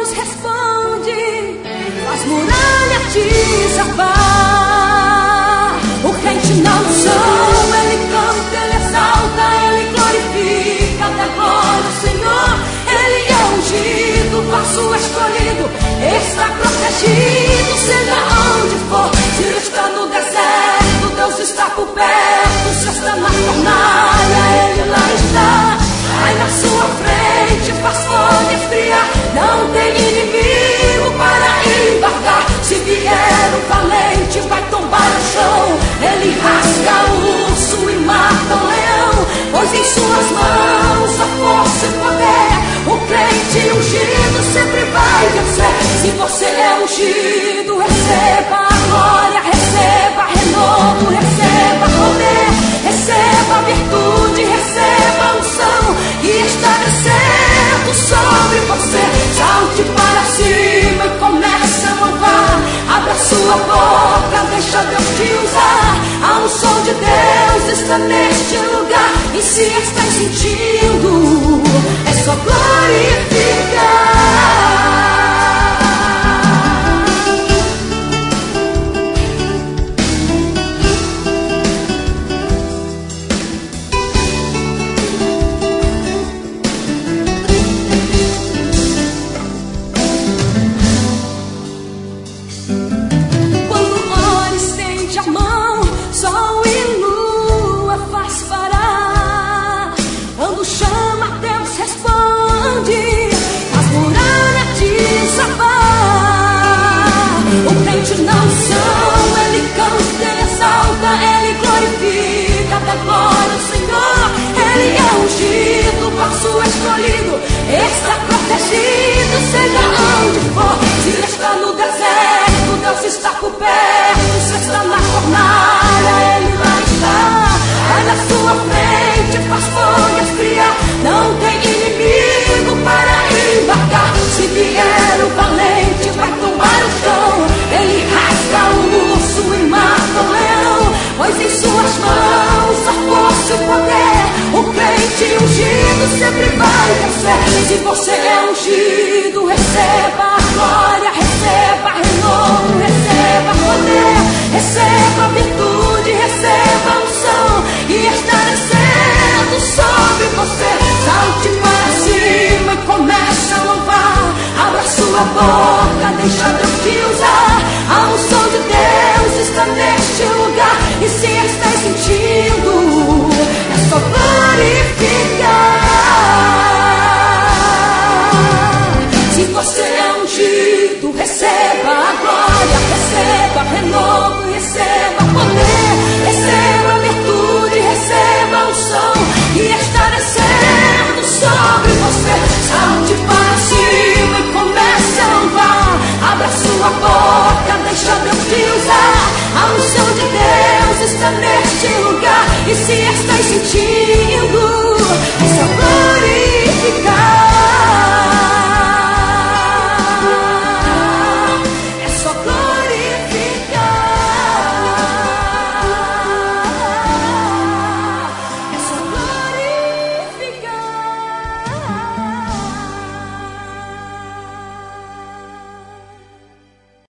Deus responde, faz muralha desabar. O crente na unção, ele canta, ele exalta, ele glorifica, dá glória ao Senhor. Ele é ungido, vaso escolhido, está protegido, seja onde for. Se está no deserto, Deus está por perto. Se está na fornalha, ele lá está. Vai na sua frente, faz fogo esfriar. Não tem inimigo para embarcar. Se vier o valente, vai tombar o chão. Ele rasga o urso e mata o leão, pois em suas mãos a força e poder. O crente ungido sempre vai vencer. Se você é ungido, receba a glória, receba renovo, receba poder, receba virtude, receba unção que está descendo sobre você. Salte para cima e comece a louvar. Abra sua boca, deixa Deus te usar. A unção de Deus está neste lugar. E se está sentindo, é só glorificar. Está protegido, seja onde for. Se está no deserto, Deus está por perto. Se está na fornalha, ele lá está. Vai na sua frente, faz fogo esfriar. Não tem inimigo para embarcar. Se vier o valente, vai tomar o chão. Ele rasga o urso e mata o leão, pois em suas mãos a força e o poder. O crente ungido sempre vai vencer. Se você é ungido, receba a glória, receba renovo, receba poder, receba virtude, receba unção e está descendo sobre você. Salte para cima e comece a louvar. Abra sua boca, deixa Deus te usar. A unção de Deus está neste lugar. E se está sentindo, é só glorificar. Se você é ungido, receba a glória, receba renovo, receba poder, receba virtude, receba unção que está descendo sobre você. Salte para cima e comece a louvar. Abra sua boca, deixa Deus te usar. A unção de Deus está neste lugar. E se está sentindo,